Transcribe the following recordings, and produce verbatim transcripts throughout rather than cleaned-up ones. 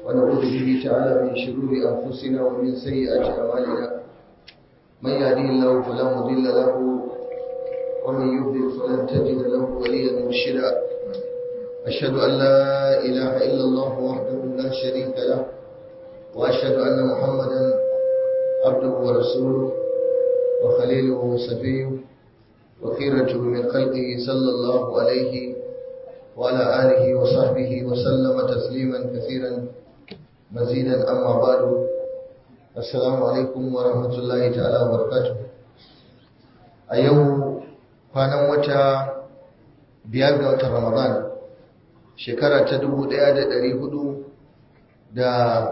ونعوذ به تعالى من شرور أنفسنا ومن سيئات أعمالنا من يهديه الله فلا مضل له ومن يضلل فلن تجد له وليا مرشدا أشهد أن لا إله إلا الله وحده لا شريك له وأشهد أن محمدا عبده ورسوله وخليله وصفيه وخيرته من خلقه صلى الله عليه وعلى آله وصحبه وسلم تسليما كثيرا مزيدا. أما بعد، السلام عليكم ورحمة الله تعالى وبركاته. أيوه kwanan wata biyar ga watan Ramadan shekara ta dubu ɗaya da ɗari hudu da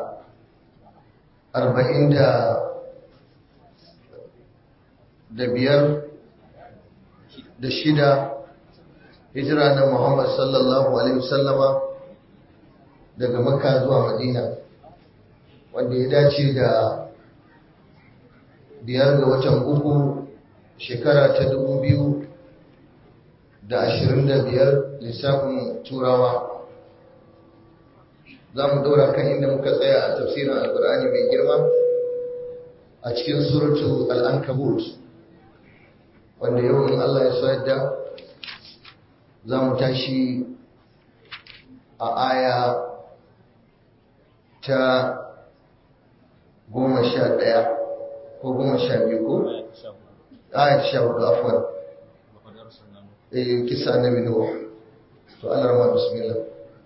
arba'in da biyar da shida hijira na Muhammad sallallahu alaihi wasallama daga Makka zuwa Madina, wanda ya dace da biyar ga watan uku shekara ta dubu biyu da ashirin da biyar lissafin turawa. Za mu ɗora kan inda muka tsaya a tafsirin alkur'ani mai girma a cikin suratu al'ankabut, wanda yau in Allah ya so yadda za mu tashi a aya ta goma sha ɗaya ko goma sha biyu ko? aya ta sha hudu afuwan kisa annabi Nuh. To Allah rahma bismillah.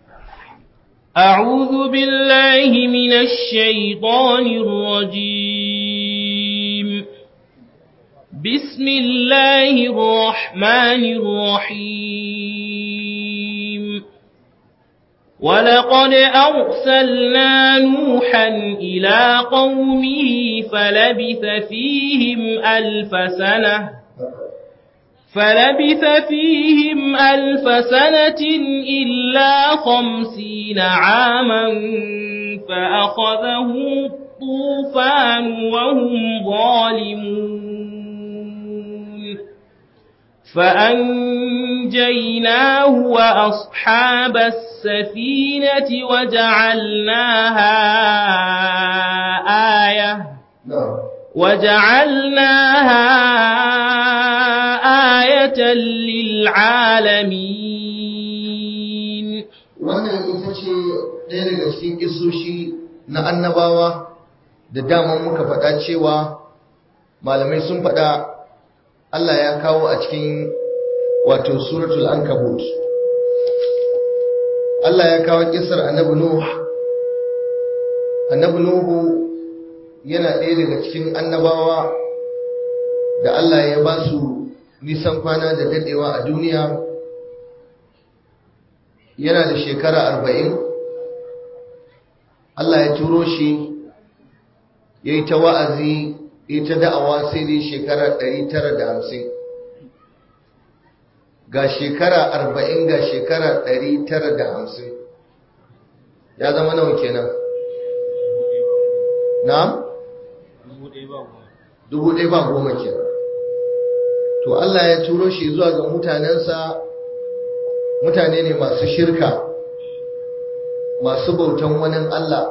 أعوذ بالله من الشيطان الرجيم. بسم الله الرحمن الرحيم. ولقد أرسلنا نوحا إلى قومه فلبث فيهم ألف سنة فلبث فيهم ألف سنة إلا خمسين عاما فأخذهم الطوفان وهم ظالمون فأنجيناه وأصحاب السفينة وجعلناها آية وجعلناها آية للعالمين. wannan ita ce ɗaya daga cikin kisoshi na annabawa da dama muka faɗa cewa malamai sun faɗa Allah ya kawo a cikin wato suratul ankabut. Allah ya kawo kisar annabi Nuh. Annabi Nuhu yana ɗaya daga cikin annabawa da Allah ya ba su nisan kwana da dadewa a duniya. Yana da shekara arba'in. Allah ya turo shi ya yi ta wa'azi, ya ta da'awa sai dai shekara ɗari tara da hamsin. Ga shekara arba'in ga shekara ɗari tara da hamsin. Ya zama nawa kenan? Na? Dubu ɗaya ba goma kenan. To Allah ya turo shi zuwa ga mutanensa, mutane ne masu shirka, masu bautan wani Allah,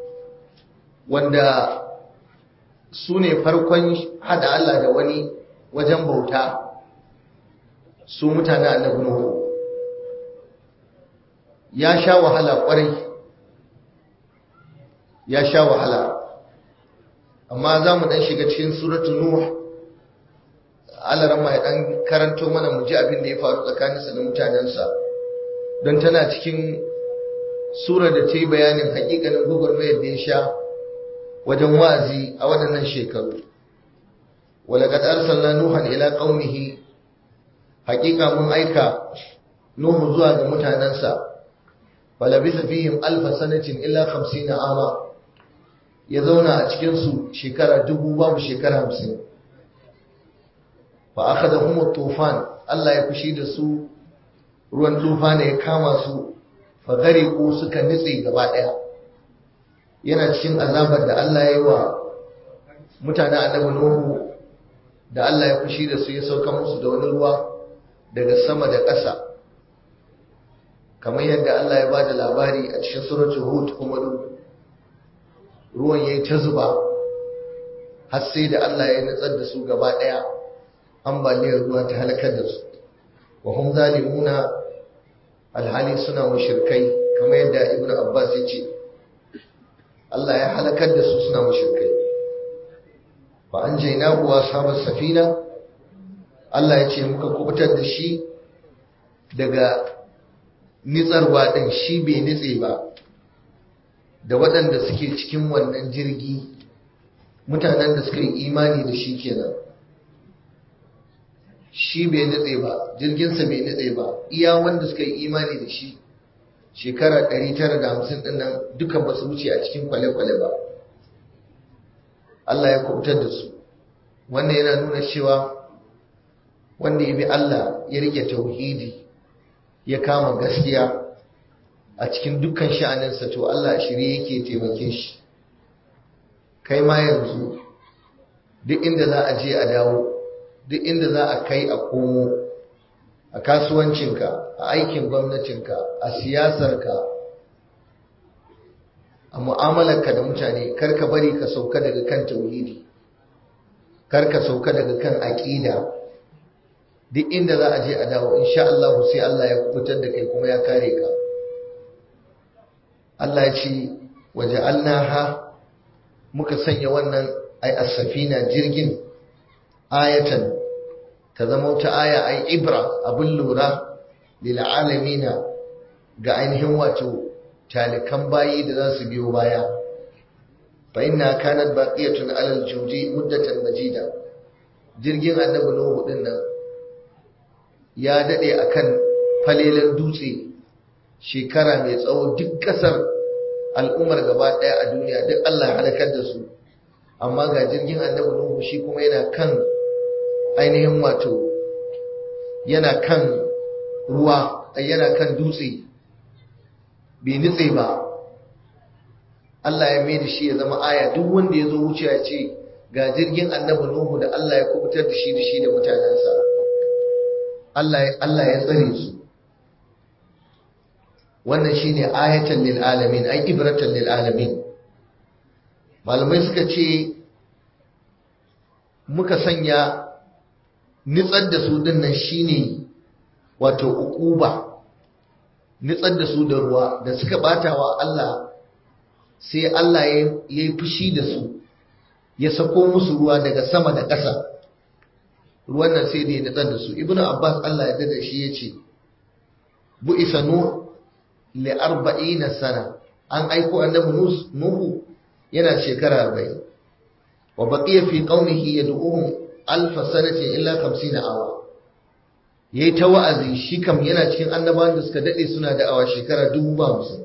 wanda su ne farkon hada Allah da wani wajen bauta, su mutane annabi Nuhu. Ya sha wahala kwarai, ya sha wahala, amma za mu ɗan shiga cikin suratul Nuh. Allah ramma ya dan karanto mana mu ji abin da ya faru tsakaninsa da mutanensa, don tana cikin sura da ta yi bayanin hakikanin gugurmayar da ya sha wajen wa'azi a waɗannan shekaru. Walaqad arsalna nuhan ila qaumihi, hakika mun aika Nuhu zuwa ga mutanensa. Falabisa fihim alf sanatin illa khamsina ama, ya zauna a cikin su shekara dubu babu shekara hamsin. fa akhadhahum at-tufan, Allah ya fushi da su, ruwan tufana ya kama su, fa gariqu suka nitse gaba daya. Yana cikin azabar da Allah ya yi wa mutanen annabi Nuhu, da Allah ya fushi da su ya sauka musu da wani ruwa daga sama da ƙasa, kamar yadda Allah ya bada labari a cikin suratul Hud kuma ruwan yayi ta zuba har sai da Allah ya nutsar da su gaba daya ambaliyar ruwa ta halakar da su wa hum zalimuna alhali suna mushrikai kamar yadda Ibn Abbas ya ce Allah ya halakar da su suna mushrikai fa anjaynahu wa ashabas safina Allah ya ce muka kubutar da shi daga nitsarwa din shi bai nitse ba da waɗanda suke cikin wannan jirgi mutanen da suka yi imani da shi kenan shi bai nitse ba jirginsa bai nitse ba iya wanda suka yi imani da shi shekara ɗari tara da hamsin ɗin nan duka ba su wuce a cikin kwale-kwale ba Allah ya kubutar da su wannan yana nuna cewa wanda ya bi Allah ya rike tauhidi ya kama gaskiya a cikin dukkan sha'aninsa to Allah shirye yake taimake shi kai ma yanzu duk inda za a je a dawo duk inda za a kai a komo a kasuwancinka a aikin gwamnatinka a siyasarka a mu'amalarka da mutane karka bari ka sauka daga kan tauhidi karka sauka daga kan aqida duk inda za a je a dawo insha Allah sai Allah ya kubutar da kai kuma ya kare ka Allah ya ce waja'alnaha muka sanya wannan ai as-safina jirgin ayatan ta zama wata aya ai ibra abin lura lil alamina ga ainihin wato talikan bayi da za su biyo baya fa inna kanat baqiyatun alal judi muddatan majida jirgin annabi nuhu din nan ya dade akan falelan dutse shekara mai tsawo duk kasar al'ummar gaba daya a duniya duk Allah ya halakar da su amma ga jirgin annabi nuhu shi kuma yana kan ainihin wato yana kan ruwa yana kan dutse bai nitse ba Allah ya mai da shi ya zama aya duk wanda ya zo wuce ya ce ga jirgin annabi nuhu da Allah ya kubutar da shi da shi da mutanensa Allah Allah ya tsare su wannan shine ayatan lil alamin ay ibratan lil alamin malamai suka ce muka sanya nitsar da su dinnan shine wato ukuba nitsar da su da ruwa da suka batawa Allah sai Allah ya yi fushi da su ya sako musu ruwa daga sama da ƙasa ruwan nan sai da ya nitsar da su ibnu abbas Allah ya dada shi yace bu'isa nuh li arba'ina sana an aiko annabi nuhu yana shekara arba'in wa baqiya fi qaumihi yad'uhum alf sanati illa khamsina awa yayi ta wa'azi shi kam yana cikin annabawan da suka dade suna da awa shekara dubu ba hamsin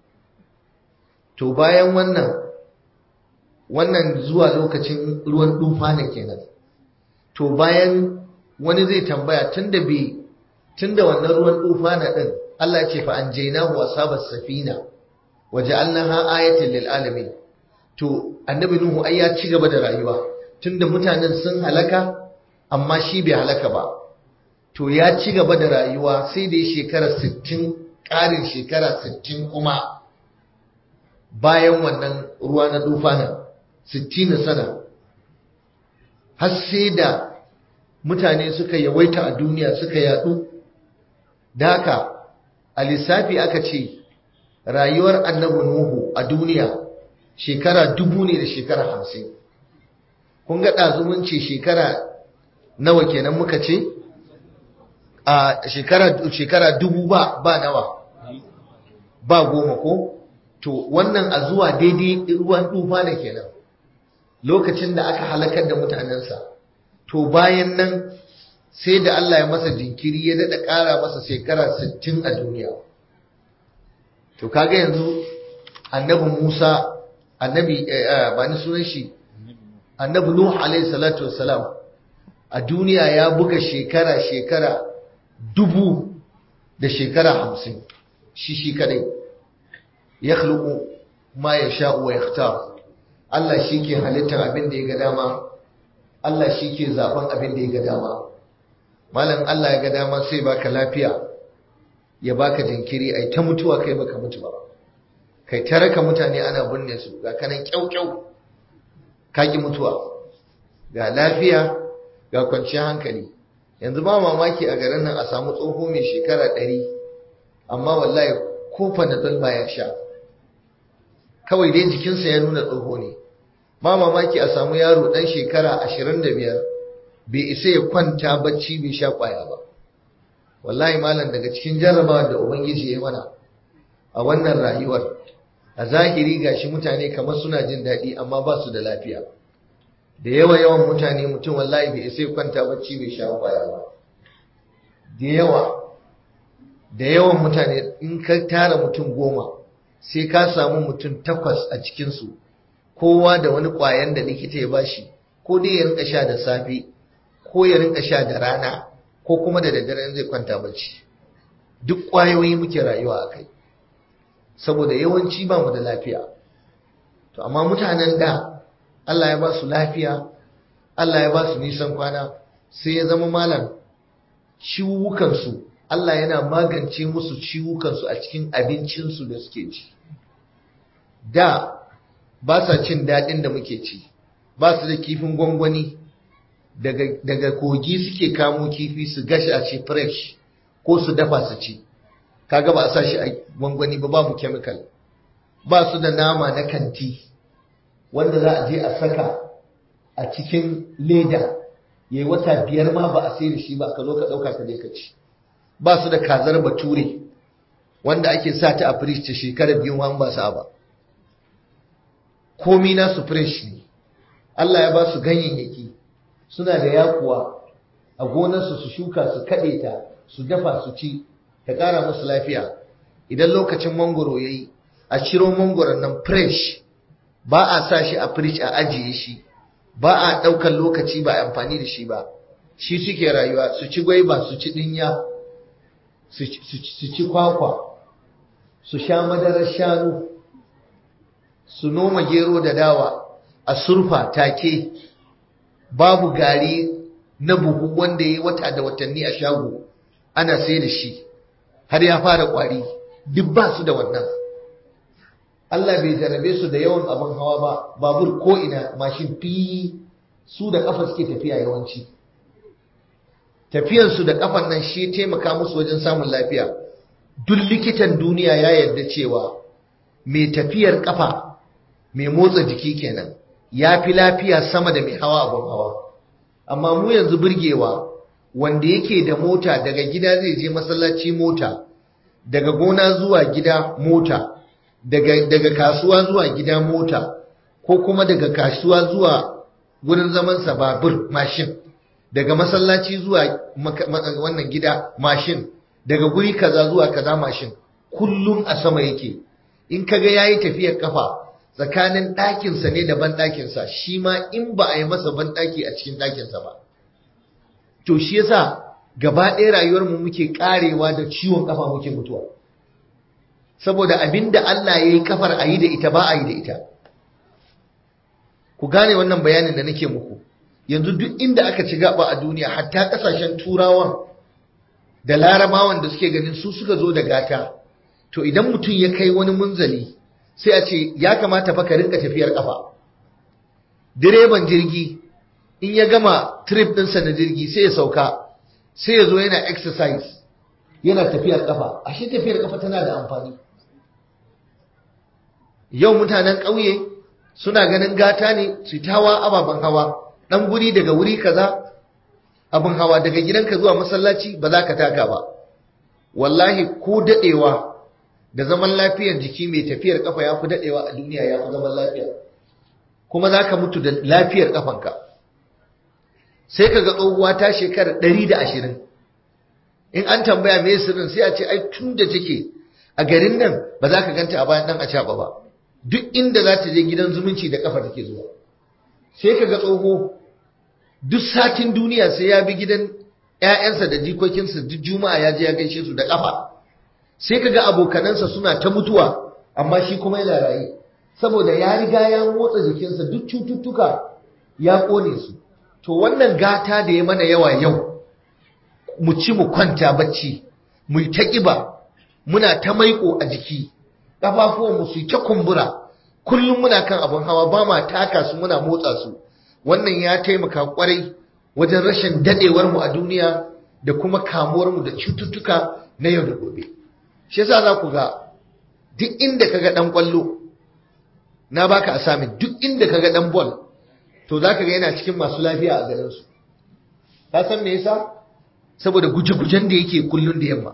to bayan wannan wannan zuwa lokacin ruwan dufa ne kenan to bayan wani zai tambaya tunda bi tunda wannan ruwan dufa na din Allah ya ce fa anjaynahu ashabas safina waja'alnaha ayatan lil alamin to annabi nuhu ai ya ci gaba da rayuwa tunda mutanen sun halaka amma shi bai halaka ba to ya ci gaba da rayuwa sai da shekara sittin ƙarin shekara sittin kuma bayan wannan ruwa na dufana sittin sana har sai da mutane suka yawaita a duniya suka yadu da haka a lissafi aka ce rayuwar annabi nuhu a duniya shekara dubu ne da shekara hamsin kun ga ɗazumunci shekara nawa kenan muka ce a shekara shekara dubu ba ba nawa ba goma ko to wannan a zuwa daidai ruwan dufa ne kenan lokacin da aka halakar da mutanensa to bayan nan sai da Allah ya masa jinkiri ya daɗa ƙara masa shekara sittin a duniya to kaga yanzu annabi Musa annabi ba ni sunan shi annabi Nuh alaihi salatu wassalam a duniya ya buga shekara shekara dubu da shekara hamsin shi shi kadai ya khluqu ma yasha'u wa yakhtar Allah shi ke halittar abin da ya ga dama Allah shi ke zaben abin da ya ga dama malam Allah ya ga dama sai baka lafiya ya baka jinkiri ai ta mutuwa kai baka mutu ba kai ta raka mutane ana binne su ga kanan kyau-kyau kaki mutuwa ga lafiya ga kwanciyar hankali. Yanzu ba mamaki a garin nan a samu tsoho mai shekara ɗari amma wallahi ko panadol baya sha, kawai dai jikinsa ya nuna tsoho ne. Ba mamaki a samu yaro ɗan shekara ashirin da biyar bai isa ya kwanta bacci bai sha ƙwaya ba. Wallahi malam, daga cikin jarrabawa da ubangiji ya mana a wannan rayuwar, a zahiri gashi mutane kamar suna jin daɗi amma ba su da lafiya. Da yawa yawan mutane mutum wallahi bai isa ya kwanta bacci bai sha ƙwaya ba. Da yawa da yawan mutane in ka tara mutum goma sai ka samu mutum takwas a cikinsu kowa da wani ƙwayan da likita ya bashi, ko dai ya rinka sha da safe ko ya rinka sha da rana ko kuma da daddare zai kwanta bacci. Duk ƙwayoyi muke rayuwa a kai saboda yawanci ba mu da lafiya. To amma mutanen da Allah ya ba su lafiya, Allah ya ba su nisan kwana, sai ya zama malam ciwukansu Allah yana magance musu ciwukansu a cikin abincinsu da suke ci. Da ba sa cin daɗin da muke ci, ba su da kifin gwangwani, daga, daga kogi suke kamo kifi su gashi a ce fresh ko su dafa su ci. Kaga ba a sa shi a gwangwani ba, babu chemical. Ba su da nama na kanti wanda za a je a saka a cikin leda yayi wata biyar ma ba a sai da shi ba, ka zo ka ɗauka ka je ka ci. Ba su da kazar bature wanda ake sa ta a fridge ta shekara biyu ma ba sa ba. Komi nasu fresh ne. Allah ya ba su ganyayyaki, suna da yakuwa a gonarsu, su shuka su kaɗe ta su dafa su ci, ta ƙara musu lafiya. Idan lokacin mangoro ya yi, a ciro mangoron nan fresh, ba a sa shi a fridge a ajiye shi, ba a ɗaukar lokaci ba a amfani da shi ba. Shi suke rayuwa, su ci gwaiba, su ci ɗinya, su ci kwakwa, su sha madarar shanu, su noma gero da dawa a surfa take, babu gari na buhu wanda ya yi wata da watanni a shago ana sai da shi har ya fara kwari, duk ba su da wannan. Allah bai jarabe su da yawan abin hawa ba, babur ko ina, mashin fi, su da kafa suke tafiya yawanci. Tafiyansu da kafan nan shi taimaka musu wajen samun lafiya. Duk likitan duniya ya yarda cewa mai tafiyar kafa, mai motsa jiki kenan, ya fi lafiya sama da mai hawa abin hawa. Amma mu yanzu burgewa, wanda yake da mota daga gida zai je masallaci mota, daga gona zuwa gida mota, daga, daga kasuwa zuwa gida mota, ko kuma daga kasuwa zuwa wurin zamansa babur mashin, daga masallaci zuwa wannan gida mashin, daga guri kaza zuwa kaza mashin, kullum a sama yake. In kaga yayi tafiyar kafa tsakanin ɗakinsa ne da banɗakinsa, shi ma in ba a yi masa banɗaki a cikin ɗakinsa ba. To shi yasa gaba ɗaya rayuwarmu muke ƙarewa da ciwon kafa muke mutuwa. Saboda abinda Allah ya yi kafar a yi da ita ba a yi da ita. Ku gane wannan bayanin da nake muku. Yanzu duk inda aka ci gaba a duniya, hatta ƙasashen turawan da larabawan da suke ganin su suka zo da gata, to idan mutum ya kai wani munzali sai a ce ya kamata fa ka rinka tafiyar kafa. Direban jirgi in ya gama trip ɗinsa na jirgi sai ya sauka, sai ya zo yana exercise, yana tafiyar kafa. Ashe tafiyar kafa tana da amfani. Yau mutanen ƙauye suna ganin gata ne su tawa ababen hawa, ɗan guri daga wuri kaza abin hawa, daga gidanka zuwa masallaci ba za ka taka ba. Wallahi ko daɗewa da zaman lafiyar jiki mai tafiyar kafa ya fi daɗewa a duniya, ya fi zaman lafiya. Kuma za ka mutu da lafiyar kafanka. Sai ka ga tsohuwa ta shekara ɗari da ashirin. In an tambaya me sirrin sai a ce ai tun da take a garin nan ba za ka ganta a bayan ɗan acaɓa ba. Duk inda za ta je gidan zumunci da kafa take zuwa. Sai ka ga tsoho duk satin duniya sai ya bi gidan ‘ya'yansa da jikokinsa duk juma'a ya je ya gaishe su da kafa. Sai ka ga abokanansa suna ta mutuwa amma shi kuma yana raye, saboda ya riga ya motsa jikinsa, duk cututtuka ya ƙone su. To wannan gata da ya mana yawa yau, mu ci mu kwanta bacci, mu ta ƙiba, muna ta maiƙo a jiki, kafafuwan mu su ta kumbura kullum muna kan abun hawa ba ma taka su muna motsa su wannan ya taimaka kwarai wajen rashin dadewar mu a duniya da kuma kamuwar mu da cututtuka na yau da gobe shi yasa za ku ga duk inda kaga dan kwallo na baka asamin duk inda kaga dan ball to zaka ga yana cikin masu lafiya a garin su ka san me yasa saboda guje-gujen da yake kullun da yamma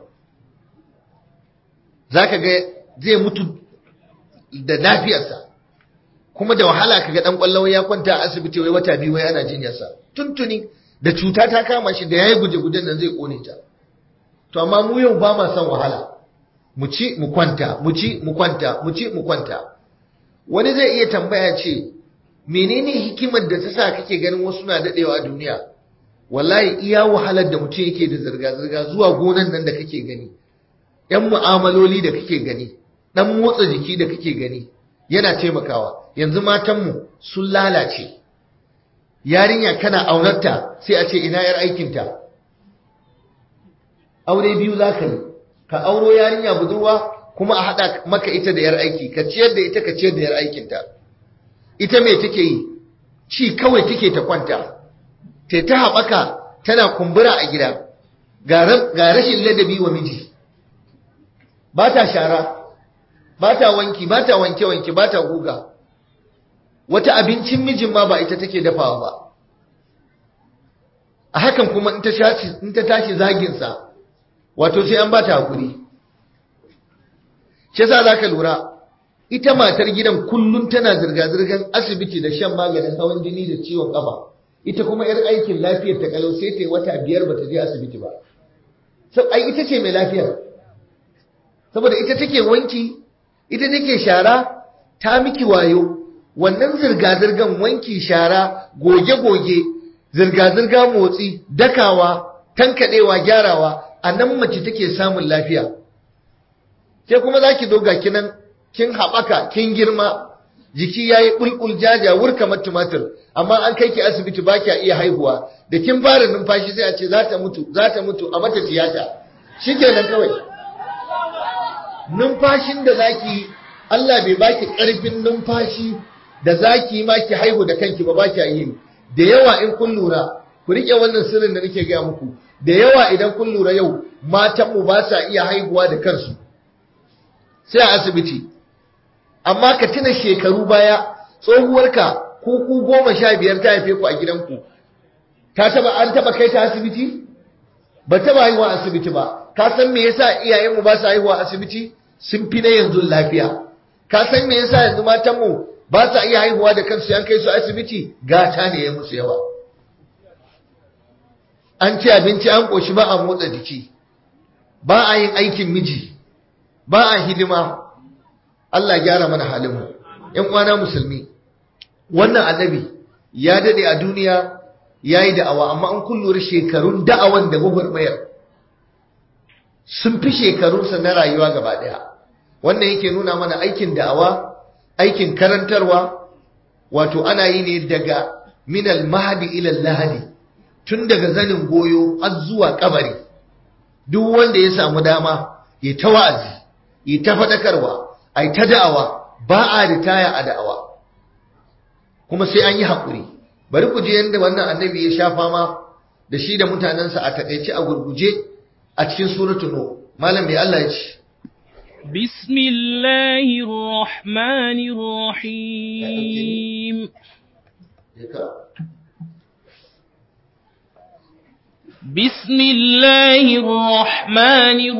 zaka ga zai mutu da lafiyarsa kuma da wahala kaga dan kwallo ya kwanta a asibiti wai wata biyu wai ana jinyarsa tuntuni da cuta ta kama shi da yayi guje-gujen nan zai kone ta to amma mu yau ba ma son wahala mu ci mu kwanta mu ci mu kwanta mu ci mu kwanta wani zai iya tambaya ce menene hikimar da ta sa kake ganin wasu na dadewa a duniya wallahi iya wahalar da mutum yake da zirga-zirga zuwa gonan nan da kake gani yan mu'amaloli da kake gani dan motsa jiki da kake gani yana taimakawa yanzu matanmu sun lalace yarinya kana aurarta sai a ce ina yar aikinta aure biyu za ka yi ka auro yarinya budurwa kuma a haɗa maka ita da yar aiki ka ciyar da ita ka ciyar da yar aikinta ita me take yi ci kawai take ta kwanta ta ta haɓaka tana kumbura a gida ga rashin ladabi wa miji ba ta shara ba ta wanki ba ta wanke-wanke ba ta guga wata abincin mijin ma ba ita take dafawa ba a hakan kuma in ta tashi zaginsa wato sai an ba ta hakuri shi za ka lura ita matar gidan kullum tana zirga-zirgar asibiti da shan maganin hawan jini da ciwon kafa ita kuma yar aikin lafiyar ta kalau sai ta yi wata biyar ba ta je asibiti ba sau ai ita ce mai lafiyar saboda ita take wanki ita take shara ta miki wayo wannan zirga-zirgan wanki shara goge-goge zirga-zirga motsi dakawa tankadewa gyarawa a nan mace take samun lafiya sai kuma zaki zo ga kinan kin haɓaka kin girma jiki yayi bulbul jaja wurka mat tumatir amma an kai ki asibiti ba ki iya haihuwa da kin fara numfashi sai a ce za ta mutu za ta mutu a mata tiyata shikenan kawai numfashin da zaki Allah bai baki karfin numfashi da zaki ma ki haihu da kanki ba ba ki yi da yawa in kun lura ku rike wannan sirrin da nake ga muku da yawa idan kun lura yau matan mu ba sa iya haihuwa da kansu sai a asibiti amma ka tuna shekaru baya tsohuwarka ko ku goma sha biyar ta haife ku a gidanku ta taba an taba kai ta asibiti ba taba haihuwa asibiti ba ka san me yasa iyayenmu ba su haihuwa asibiti sun fi na yanzu lafiya ka san me yasa yanzu matanmu ba sa iya haihuwa da kansu an kai su asibiti gata ne ya musu yawa an ci abinci an koshi ba a motsa jiki ba a yin aikin miji ba a hidima Allah gyara mana halinmu ƴan uwana musulmi wannan annabi ya dade a duniya yayi da'awa amma an kullura shekarun da'awan da gwagwarmayar sun fi shekarunsa na rayuwa gaba daya wannan yake nuna mana aikin da'awa aikin karantarwa wato ana yi ne daga minal mahdi ila lahadi tun daga zanin goyo har zuwa kabari duk wanda ya samu dama ya ta wa'azi ya ta fadakarwa ai ta da'awa ba a ritaya a da'awa kuma sai an yi hakuri bari ku je yanda wannan annabi ya sha fama da shi da mutanansa a takeice a gurguje a cikin suratul nur malam bai Allah ya ce bismillahir rahmanir rahim bismillahir rahmanir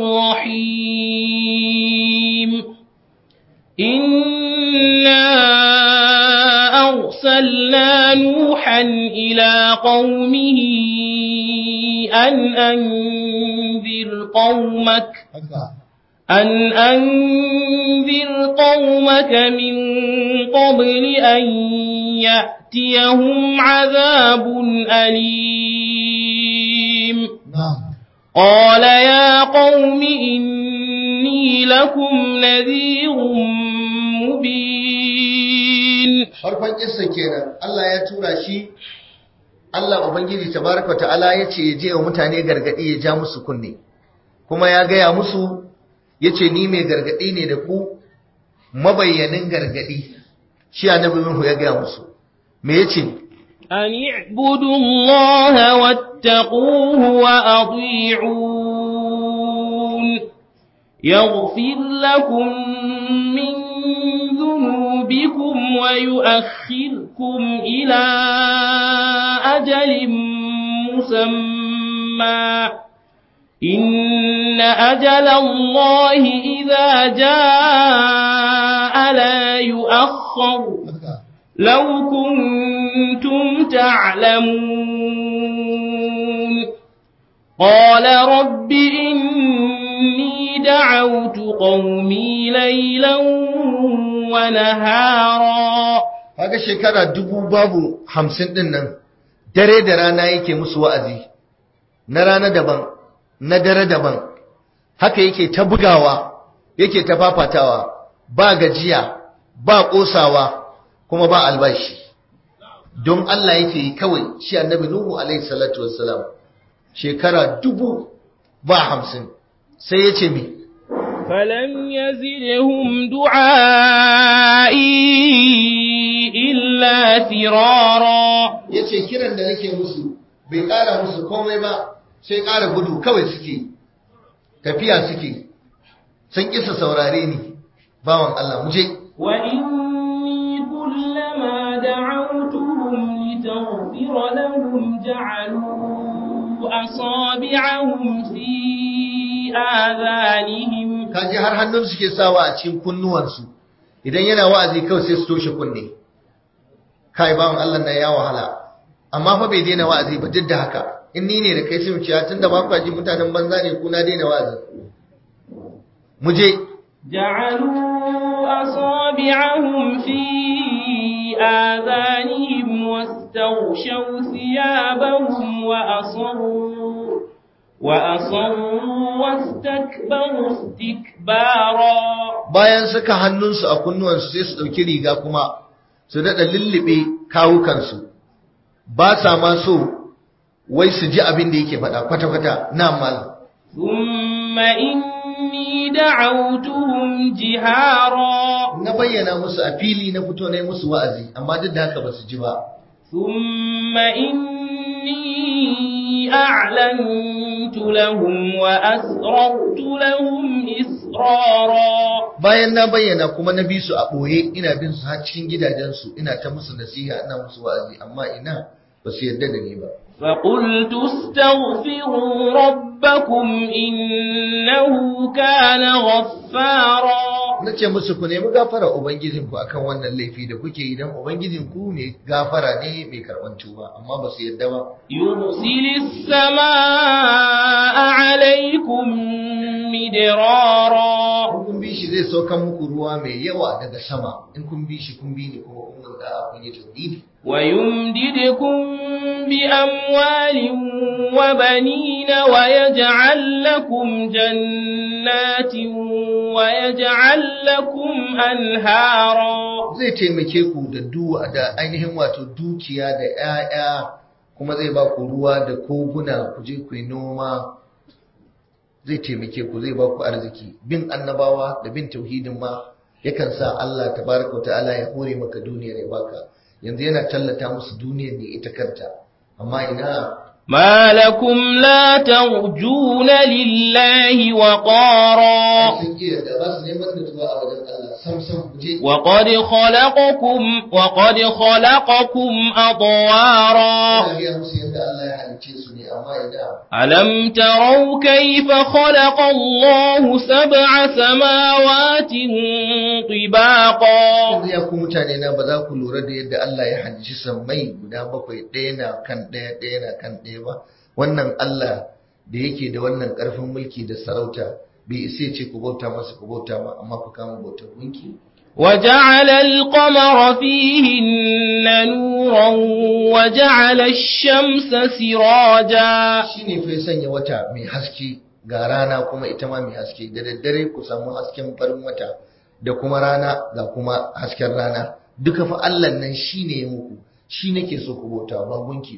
rahim inna arsalna nuhan ila qaumihi an anzir qaumak أن أنذر قومك من قبل أن يأتيهم عذاب أليم قال يا قوم إني لكم نذير مبين farkon kissa kenan Allah ya tura shi Allah ubangiji tabaraka ta'ala yace ya je wa mutane gargadi ya ja musu kunne kuma ya gaya musu yace ni mai gargadi ne da ku mabayyanin gargadi shi annabi Nuhu ya ga musu me yace an i'budu Allah wattaquhu wa ati'un yaghfir lakum min dhunubikum wa yu'akhkhirkum ila ajalin musamma إن أجل الله إذا جاء لا يؤخر لو كنتم تعلمون قال رب إني دعوت قومي ليلا ونهارا haka shekara dubu babu hamsin din nan dare da rana yake musu wa'azi na rana daban na dare daban haka yake ta bugawa yake ta fafatawa ba gajiya ba kosawa kuma ba albashi don Allah yake yi kawai shi annabi Nuhu alaihi salatu wassalam shekara dubu ba hamsin sai ya ce mi falam yazidhum du'ai illa firara yace kiran da nake musu bai kara musu komai ba sai ƙara gudu kawai suke tafiya suke sun kisa saurare ni bawan Allah muje wa inni kullama da'awtuhum litaghfira lahum ja'alu asabi'ahum fi adhanihim kaji har hannun suke sawa a cikin kunnuwansu idan yana wa'azi kawai sai su toshe kunne kai bawan Allah na ya wahala amma fa bai daina wa'azi ba duk da haka in ni ne da kai sai mu ciya tunda ba ku ji mutanen banza ne ku na daina wa'azi mu je ja'alu asabi'ahum fi adhanihim wastaghshaw thiyabahum wa asarru wa asarru wastakbaru istikbara bayan suka hannunsu a kunnuwansu sai su dauki riga kuma su dada lullube kawukansu ba sa ma so wai su ji abin da yake faɗa kwata-kwata na mal. Thumma inni da'awtuhum jihara. Na bayyana musu a fili na fito na yi musu wa'azi, amma duk da haka ba su ji ba. Thumma inni a'lantu lahum wa asrartu lahum israra. Bayan na bayyana kuma na bi su a ɓoye ina bin su har cikin gidajensu ina ta musu nasiha ina musu wa'azi amma ina ba su yarda da ni ba. فقلت استغفروا ربكم إنه كان غفارا nace musu ku nemi gafara ubangijinku akan wannan laifi da kuke idan ubangijinku mai gafara ne mai karban tuba amma ba su yadda ba yursilis samaa alaykum midrara kun bi shi zai saukan muku ruwa mai yawa daga sama in kun bi shi kun bi ni kuma kun ga kun yi tauhidi ويمددكم بأموال وبنين ويجعل لكم جنات ويجعل لكم أنهارا zai taimake ku da duwa da ainihin wato dukiya da 'ya'ya kuma zai ba ku ruwa da koguna ku je ku yi noma zai taimake ku zai ba ku arziki bin annabawa da bin tauhidin ma yakan sa Allah tabaraka wa ta'ala ya hore maka duniyar ya baka yanzu yana tallata musu duniyar ne ita kanta amma ina ما لكم لا ترجون لله وقارا وقد خلقكم وقد خلقكم أطوارا ألم تروا كيف خلق الله سبع سماوات طباقا ya ku mutane na ba za ku lura da yadda Allah ya halicci sammai guda bakwai ɗaya na kan ɗaya ɗaya na kan ɗaya ba wannan Allah da yake da wannan ƙarfin mulki da sarauta bai isa ce ku bauta masa ku bauta ma amma ku kama bautar gunki وجعل القمر فيهن نورا وجعل الشمس سراجا shine fa ya sanya wata mai haske ga rana kuma ita ma mai haske da daddare ku samu hasken farin wata da kuma rana ga kuma hasken rana duka fa Allah nan shine ya muku shi nake so ku bauta ba gunki ba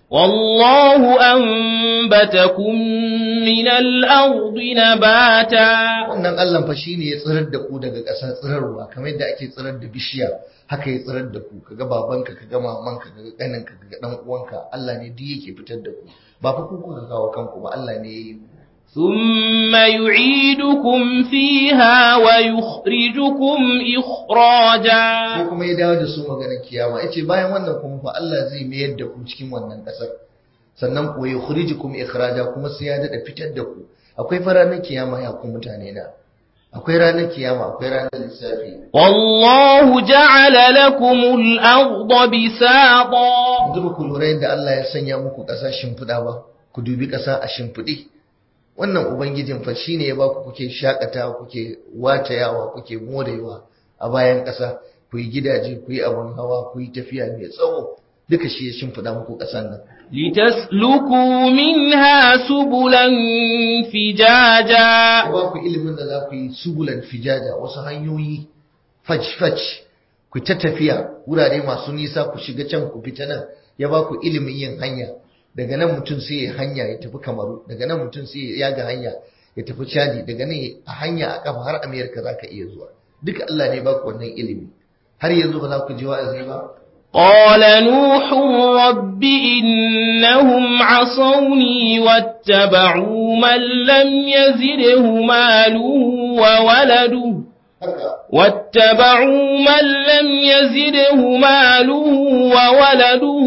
والله أنبتكم من الأرض نباتا. wannan Allah fa shine ya tsirar da ku daga ƙasa tsirarwa, kamar yadda ake tsirar da bishiya haka ya tsirar da ku, kaga babanka kaga mamanka kaga ƙaninka kaga dan uwanka, Allah ne duk yake fitar da ku, ba fa ku kuka kawo kanku ba, Allah ne ya yi. ثم يعيدكم فيها ويخرجكم إخراجا. sai kuma ya dawo da su maganar kiyama, yace bayan wannan kuma fa Allah zai mayar da ku cikin wannan ƙasar, sannan ku yukhrijukum ikhraja, kuma sai ya dada fitar da ku. Akwai fa ranar kiyama ya ku mutane na, akwai ranar kiyama, akwai ranar lissafi. wallahu ja'ala lakumul arda bisata. Yanzu ku lura yadda Allah ya sanya muku ƙasa shimfiɗa ba, ku dubi ƙasa a shimfiɗe. Wannan ubangijin fa shine ya baku kuke shakatawa, kuke watayawa, kuke morewa a bayan ƙasa, ku yi gidaje, ku yi abun hawa, ku yi tafiya mai tsawo, duka shi ya shimfiɗa muku ƙasan nan. litasluku minha subulan fijaja. Ya baku ilimin da za ku yi subulan fijaja, wasu hanyoyi faj-faj, ku ta tafiya wurare masu nisa, ku shiga can ku fita nan. Ya baku ilimin yin hanya, daga nan mutum sai ya hanya ya tafi Kamaru, daga nan mutum sai ya yaga hanya ya tafi Chadi, daga nan a hanya a kafa har Amerika za ka iya zuwa. Duka Allah ne ba ku wannan ilimi. Har yanzu ba za ku ji wa'azi ba? qala nuhu rabbi innahum asawni wattaba'u man lam yazidhu maluhu wa waladuhu واتبعوا من لم يزده ماله وولده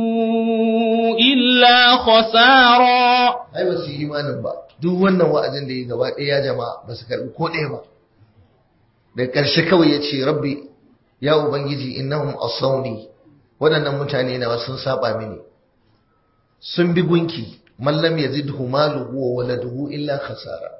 إلا خسارا. ai ba su yi imanin ba, duk wannan wa'azin da ya gaba ɗaya jama'a ba su karɓi ko ɗaya ba. Da ƙarshe kawai ya ce rabbi ya ubangiji innahum asawni, waɗannan mutane na sun saba mini, sun bi gunki, man lam yazidhu maluhu wa waladuhu illa khasara.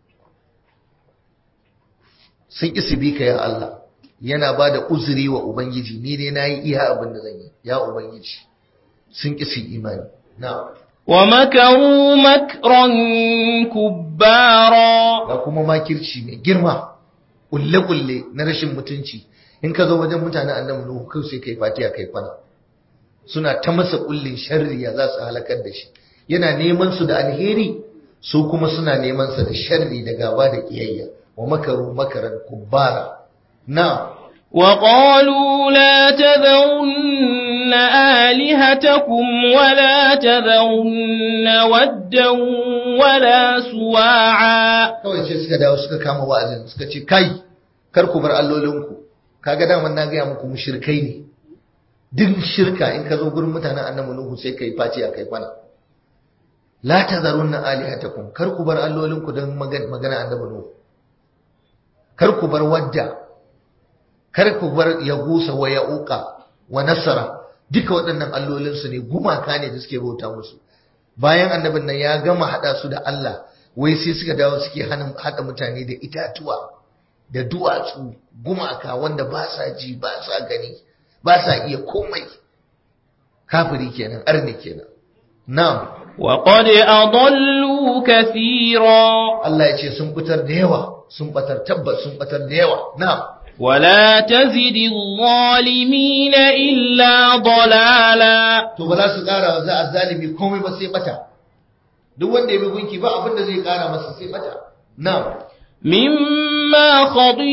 Sun ƙi su bi ka ya Allah, yana ba da uzuri wa Ubangiji, ni dai na yi iya abin da zan yi, ya Ubangiji, sun ƙi su imani. Na. Wa makaru makran kubbara. Da kuma makirci mai girma, ƙulle-ƙulle na rashin mutunci, in ka zo wajen mutanen annabi Nuhu kai sai kai fatiya kai kwana. Suna ta masa ƙullin sharri ya za su halakar da shi. Yana neman su da alheri, su kuma suna neman sa da sharri da gaba da ƙiyayya. ومكروا مكرا كبارا. نعم. وقالوا لا تذرن آلهتكم ولا تذرن ودا ولا سواعا. kawai sai suka dawo suka kama wa'azin suka ce kai kar ku bar allolinku, kaga daman na gaya muku mushrikai ne. Duk shirka in ka zo gurin mutanen annabi Nuhu sai kai face a kai kwana. La tazarunna alihatakum, kar ku bar allolinku dan magana annabi Nuhu. Kar ku bar wadda, kar ku bar yagusa wa ya'uqa wa nasara, duka waɗannan allolinsu ne, gumaka ne da suke bauta musu. Bayan annabin nan ya gama haɗa su da Allah, wai sai suka dawo suke haɗa mutane da itatuwa da duwatsu, gumaka wanda ba sa ji ba sa gani ba sa iya komai. Kafiri kenan, arni kenan. Na'am. وقد أضلوا كثيرا. Allah ya ce sun fitar da yawa, sun batar tabbas sun batar da yawa. Na'am. ولا تزد الظالمين إلا ضلالا. To ba za su ƙara wa za a zalimi komai ba sai bata. Duk wanda ya bi gunki ba abin da zai ƙara masa sai bata. Na'am. مما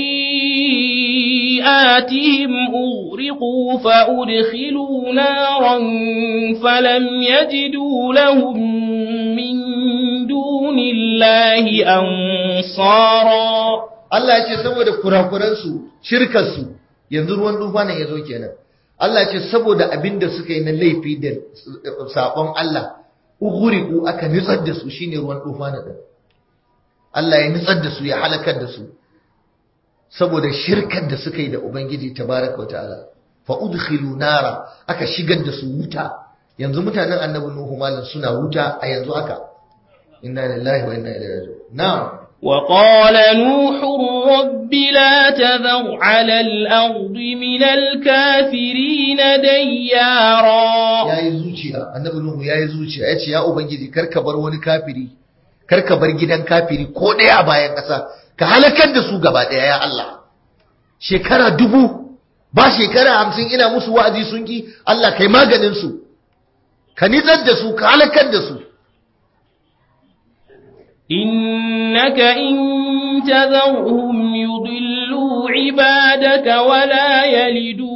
خطيئاتهم أغرقوا فأدخلوا نارا فلم يجدوا لهم من دون الله أنصارا. Allah ya ce saboda kurakuransu, shirkarsu, yanzu ruwan dufanin ya zo kenan. Allah ya ce saboda abin da suka yi na laifi da sabon Allah, uguriku aka nitsar da su shine ruwan dufanin din. Allah ya nitsar da su, ya halakar da su saboda shirkar da suka yi da Ubangiji tabaraka wataala. Fa udkhilu nara, aka shigar da su wuta. Yanzu mutanen Annabi Nuhu malan suna wuta a yanzu haka. Inna lillahi wa inna ilaihi raji'un. Na'am. وقال نوح رب لا تذر على الأرض من الكافرين ديارا. yayi zuciya, Annabi Nuhu yayi zuciya, yace ya Ubangiji karka bar wani kafiri, karka bar gidan kafiri ko daya bayan ƙasa, ka halakar da su gaba daya ya Allah. Shekara dubu ba shekara hamsin ina musu wa'azi sun ki, Allah kai maganin su, ka nitsar da su ka halakar da su innaka in tadhurhum yudillu ibadaka wala yalidu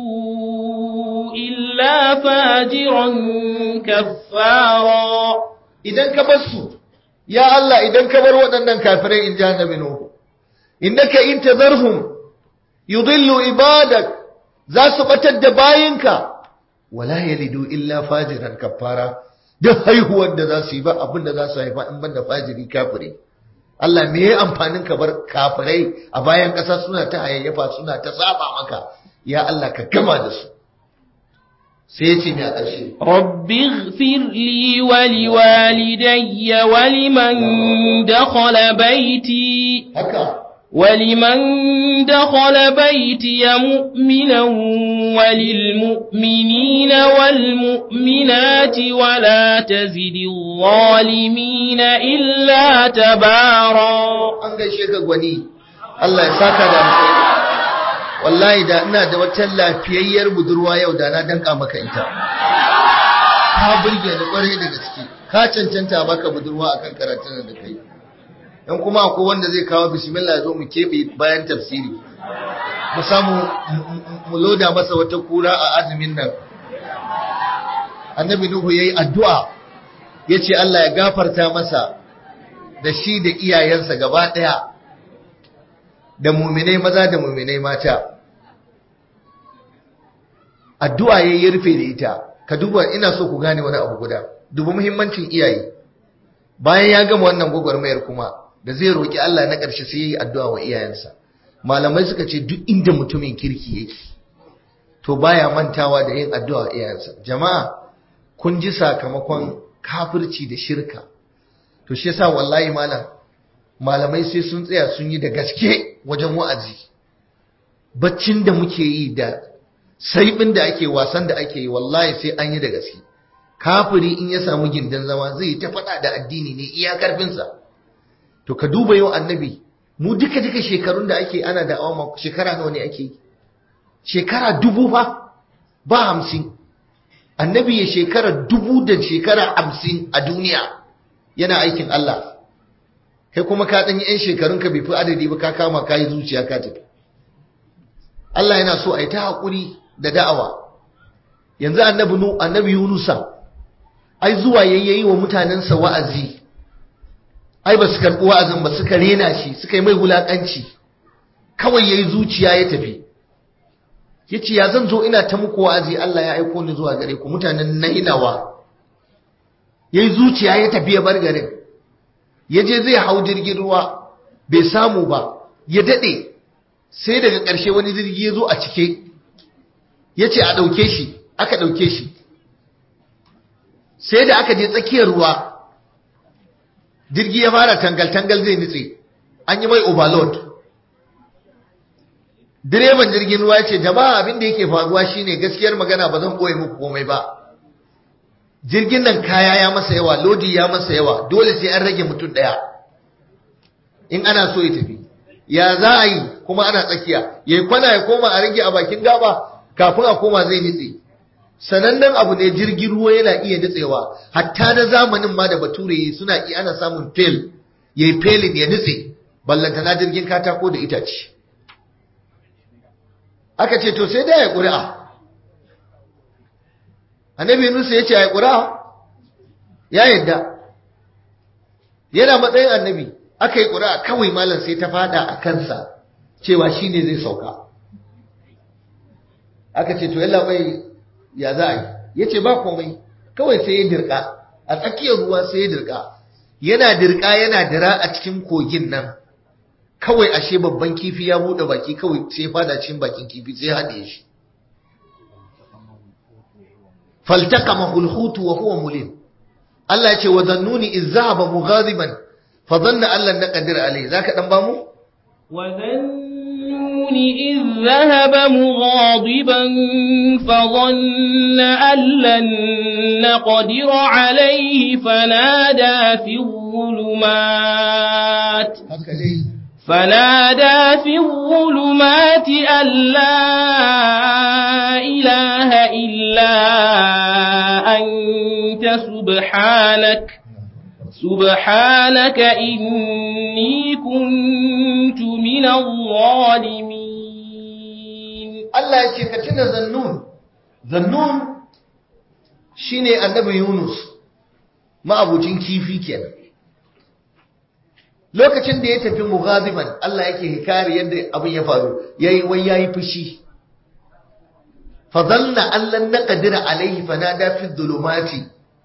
illa fajiran kaffara idan ka bar su ya Allah idan ka bar waɗannan kafirai in ji annabi Nuhu innaka in tadharhum yudillu ibadak za su batar da bayinka wala yalidu illa fajiran kaffara duk haihuwar da za su yi ba abin da za su haifa in banda fajiri kafiri Allah me yayi amfanin ka bar kafirai a bayan ƙasa suna ta hayayyafa suna ta saba maka ya Allah ka gama da su sai ya ce ne a ƙarshe rabbi ighfirli wa liwalidayya wa liman dakhala baiti haka ولمن دخل بيتي مؤمنا وللمؤمنين والمؤمنات ولا تزد الظالمين إلا تبارا an gaishe ka gwani Allah ya saka da alheri wallahi da ina da wata lafiyayyar budurwa yau da na danka maka ita ka burge ni kwarai da gaske ka cancanta baka budurwa akan karatun da kai dan kuma akwai wanda zai kawo bismillah zo mu kebe bayan tafsiri mu samu mu loda masa wata kura a azumin nan annabi nuhu yayi addu'a yace Allah ya gafarta masa da shi da iyayensa gaba daya da mu'minai maza da mu'minai mata addu'a yayi rufe da ita ka duba ina so ku gane wani abu guda duba muhimmancin iyaye bayan ya gama wannan gwagwarmayar kuma da zai roƙi Allah na ƙarshe sai yi addu'a wa iyayensa malamai suka ce duk inda mutumin kirki yake to baya mantawa da yin addu'a wa iyayensa jama'a kun ji sakamakon kafirci da shirka to shi yasa wallahi malam malamai sai sun tsaya sun yi da gaske wajen wa'azi baccin da muke yi da saibin da ake wasan da ake yi wallahi sai an yi da gaske kafiri in ya samu gindin zama zai ta faɗa da addini ne iya karfinsa to ka duba yau annabi mu duka duka shekarun da ake ana da awama shekara nawa ne ake shekara dubu fa ba hamsin annabi ya shekara dubu da shekara hamsin a duniya yana aikin Allah kai kuma ka ɗanyi 'yan shekarun ka bai fi adadi ba ka kama ka yi zuciya ka tafi Allah yana so a yi ta haƙuri da da'awa yanzu annabi nu annabi Yunusa ai zuwa yayyayi wa mutanensa wa'azi ai ba su karɓi wa'azin ba suka rena shi suka yi mai wulaƙanci kawai yayi zuciya ya tafi yace ya zan zo ina ta muku wa'azi Allah ya aiko ni zuwa gare ku mutanen Nainawa yayi zuciya ya tafi ya bar garin yaje zai hau jirgin ruwa bai samu ba ya dade sai daga ƙarshe wani jirgi ya zo a cike yace a dauke shi aka dauke shi sai da aka je tsakiyar ruwa jirgi ya fara tangal-tangal zai nitse an yi mai overload direban jirgin ruwa ya ce jama'a abin da yake faruwa shine gaskiyar magana ba zan koyi muku komai ba jirgin nan kaya ya masa yawa lodi ya masa yawa dole sai an rage mutum daya in ana so ya tafi ya za a yi kuma ana tsakiya ya yi kwana ya koma a rage a bakin gaba kafin a koma zai nitse sanannen abu ne jirgin ruwa yana iya nitsewa hatta da zamanin ma da bature suna iya ana samun fail ya yi failin ya nitse ballantana jirgin katako da itace aka ce to sai da ya ƙuri'a annabi Musa ya ce ya ƙuri'a ya yadda yana matsayin annabi aka yi ƙuri'a kawai malam sai ta fada a kansa cewa shi ne zai sauka aka ce to yalla bai ya za a yi ya ce ba komai kawai sai ya dirka a tsakiyar ruwa sai ya dirka yana dirka yana dira a cikin kogin nan kawai ashe babban kifi ya bude baki kawai sai fada cikin bakin kifi sai haɗe shi faltaqama al-hut wa huwa mulim Allah ya ce wa dhannuni iz zahaba mughadiban fa dhanna an lan naqdir alayhi zaka dan ba mu wa dhannuni iz dhahaba mughadiban fa dhanna an lan naqdir alayhi fanada fi dhulumat haka dai فنادى في الظلمات أن لا إله إلا أنت سبحانك سبحانك إني كنت من الظالمين. Allah ya ce ka tuna Zannun. Zannun shine annabi Yunus, ma'abucin kifi kenan. Lokacin da ya tafi mughadiban, Allah yake hikari yadda abin ya faru, yayi wai yayi fushi. Fa dhanna allan naqdira alayhi fanada fi dhulumati.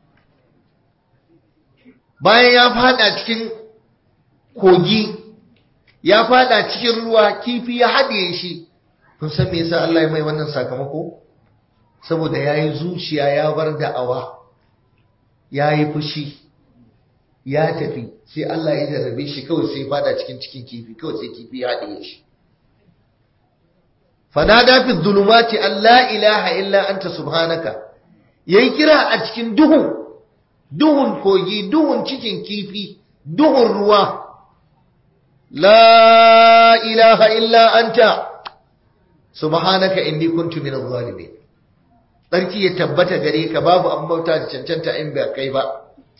Bayan ya fada cikin kogi, ya fada cikin ruwa, kifi ya haɗiye shi. Kun san me yasa Allah ya mai wannan sakamako? Saboda yayi zuciya ya bar da'awa, yayi fushi, ya tafi, sai Allah ya jarrabe shi kawai sai fada cikin cikin kifi, kawai sai kifi ya haɗiye shi. Fanada fi dhulumati an la ilaha illa anta subhanaka. Yayi kira a cikin duhu, duhun kogi, duhun cikin kifi, duhun ruwa. La ilaha illa anta subhanaka inni kuntu minadh zalimin. Sarki ya tabbata gare ka, babu an bauta da cancanta in ba kai ba.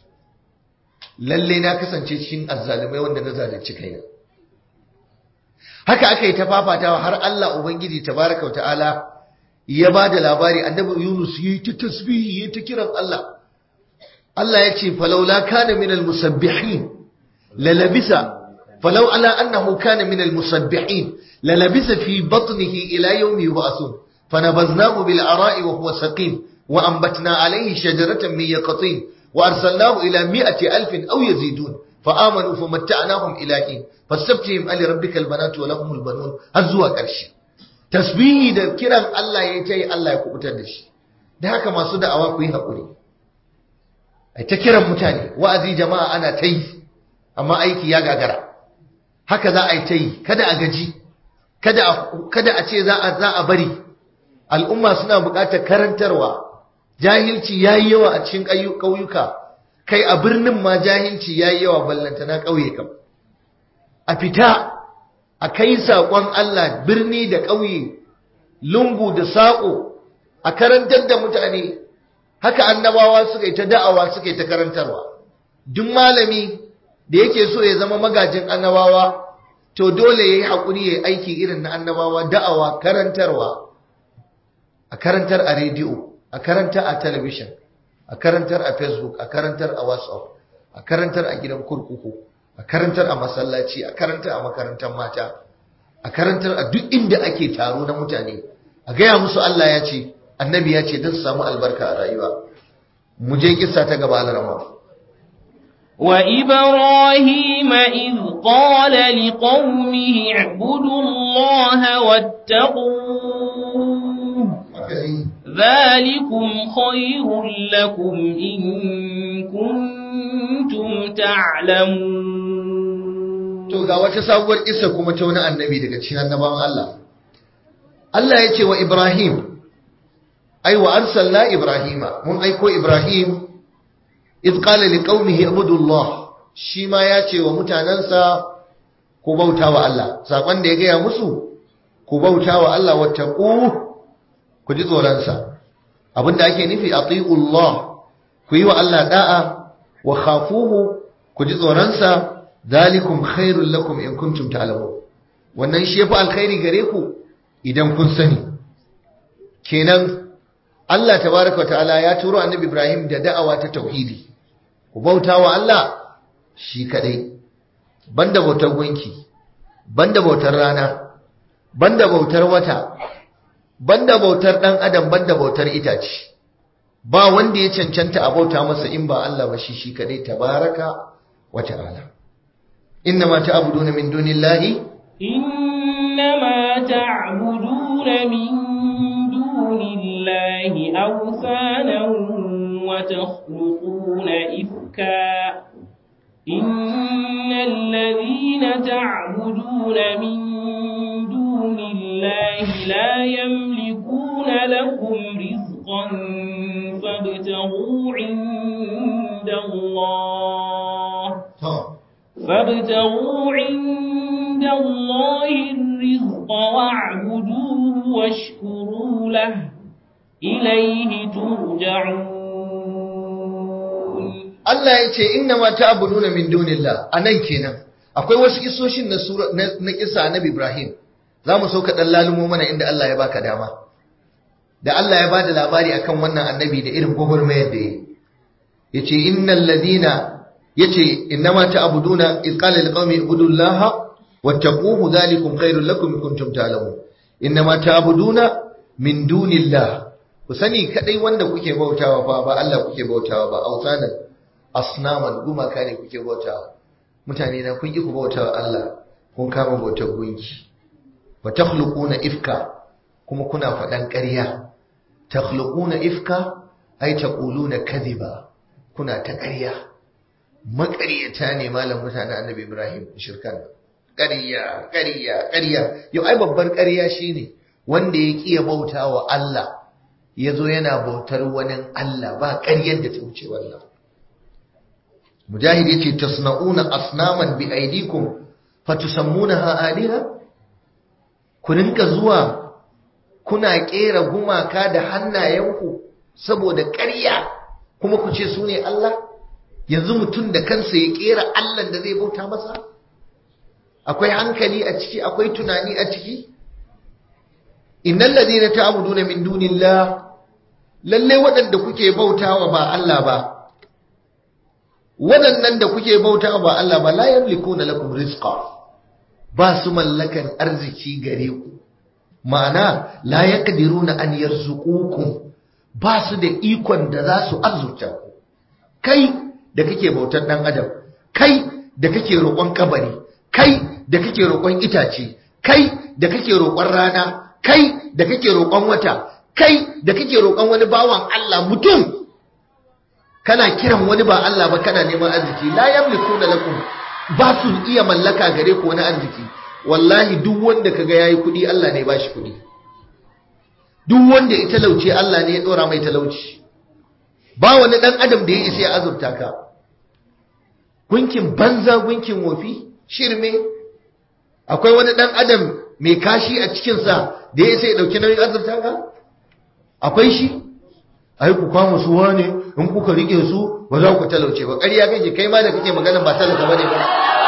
Lalle na kasance cikin azzalumai wanda na zalunci kaina. Haka aka yi ta fafatawa har Allah Ubangiji tabaraka wa ta'ala ya ba da labari, annabi Yunus yayi ta tasbihi, yayi ta kiran Allah. Allah ya ce falaula kana minal musabbihin lalabisa falau ala annahu kana minal musabbihin lalabisa fi batnihi ila yawmi yub'athun fanabaznahu bil ara'i wa huwa saqim wa anbatna alayhi shajaratan min yaqtin wa arsalnahu ila mi'ati alfin aw yazidun fa amanu famatta'nahum ila hin fastaftihim ali rabbikal banatu wa lahumul banun har zuwa ƙarshe. Tasbihi da kiran Allah ya tayi, Allah ya kubutar da shi. Da haka masu da'awa ku yi hakuri, ai ta kiran mutane, wa'azi jama'a ana ta yi, amma aiki ya gagara. Haka za a yi ta yi, kada a gaji, kada a kada a ce za a za a bari. Al'umma suna buƙatar karantarwa. Jahilci yayi yawa a cikin ƙauyuka, kai a birnin ma jahilci yayi yawa, ballantana ƙauye kam. A fita a kai saƙon Allah birni da ƙauye, lungu da saƙo, a karantar da mutane. Haka annabawa suka yi ta da'awa, suka yi ta karantarwa. Duk malami da yake so ya zama magajin annabawa, to dole yayi hakuri yayi aiki irin na annabawa, da'awa, karantarwa. A karantar a rediyo, a karantar a talabishin, a karantar a Facebook, a karantar a WhatsApp, a karantar a gidan kurkuku, a karantar a masallaci, a karantar a makarantar mata, a karantar a duk inda ake taro na mutane. A gaya musu Allah ya ce, annabi ya ce, don su samu albarka a rayuwa. Mu je kissa ta gaba al-rama. Wa Ibrahim idh qala liqaumihi i'budu Allaha wattaquhu dhalikum khayrun lakum in kuntum ta'lamun. To ga wata sabuwar kissa kuma ta wani annabi daga cikin annabawan Allah. Allah ya ce wa Ibrahim, ai wa arsalna Ibrahima, mun aiko Ibrahim idh qala liqaumihi ibudullah, shi ma ya ce wa mutanansa ku bauta wa Allah. Sakon da ya gaya musu, ku bauta wa Allah wattaqu, ku ji tsoron sa. Abinda ake nufi atiullah, ku yi wa Allah da'a, wa khafuhu, ku ji tsoron sa. Dalikum khairul lakum in kuntum ta'lamun. Wannan shi yafi alkhairi gare ku idan kun sani. Kenan Allah tabaaraka ta'ala ya turo annabi Ibrahim da da'awa ta tauhidi. Ku bautawa Allah shi kadai. Banda bautar gunki, banda bautar rana, banda bautar wata, banda bautar dan adam, banda bautar itace. Ba wanda ya cancanta a bauta masa in ba Allah ba, shi shi kadai tabaaraka wa ta'ala. إنما تعبدون من دون الله إنما تعبدون من دون الله أوثانا وتخلقون إفكا إن الذين تعبدون من دون الله لا يملكون لكم رزقا فابتغوا عند الله فابتغوا عند الله الرزق واعبدوه واشكروا له إليه ترجعون. Allah ya ce inna ma ta'buduna min dunillah anan kenan akwai wasu isoshin na sura na kissa Annabi Ibrahim zamu so ka dan lalumo mana inda Allah ya baka dama da Allah ya bada labari akan wannan annabi da irin gogormayar da yake yace innal ladina yace inna ma ta'buduna iz qala liqaumi ibudullaha wattaquhu dhalikum khairul lakum in kuntum ta'lamun inna ma ta'buduna min dunillah ku sani kadai wanda kuke bautawa fa ba Allah kuke bautawa ba autanan asnaman gumaka ne kuke bautawa mutane na kun ki ku bautawa Allah kun kama bautar gunki wa takhluquna ifka kuma kuna fadan ƙarya takhluquna ifka ay taquluna kadhiba kuna ta ƙarya maƙaryata ne malam mutane annabi Ibrahim shirkan ƙarya ƙarya ƙarya yau ai babbar ƙarya shine wanda ya kiya bautawa Allah yazo yana bautar wani Allah ba ƙaryar da ta wuce wannan mujahid yace tasna'una asnaman bi aydikum fatusammunaha aliha ku rinka zuwa kuna kera gumaka da hannayenku saboda ƙarya kuma ku ce su ne Allah yanzu mutum da kansa ya kera Allah da zai bauta masa akwai hankali a ciki akwai tunani a ciki innal ladina ta'buduna min dunillah lalle waɗanda kuke bautawa ba Allah ba waɗannan da kuke bautawa ba Allah ba la yamlikuna lakum rizqa ba su mallakan arziki gare ku ma'ana la yaqdiruna an yarzuqukum ba su da ikon da za su arzuta ku kai da kake bautar dan adam kai da kake roƙon kabari kai da kake roƙon itace kai da kake roƙon rana kai da kake roƙon wata kai da kake roƙon wani bawan Allah mutum kana kiran wani ba Allah ba kana neman arziki la yamlikuna lakum ba su iya mallaka gare ku wani arziki wallahi duk wanda kaga yayi kudi Allah ne ba shi kudi duk wanda ya talauce Allah ne ya dora mai talauci ba wani dan adam da ya isa ya azurta ka gunkin banza gunkin wofi shirme akwai wani dan adam mai kashi a cikin sa da ya isa ya dauki nauyin azurta ka akwai shi ai ku kama su wane in kuka rike su ba za ku talauce ba ƙarya kake kai ma da kake magana ba talaka bane ba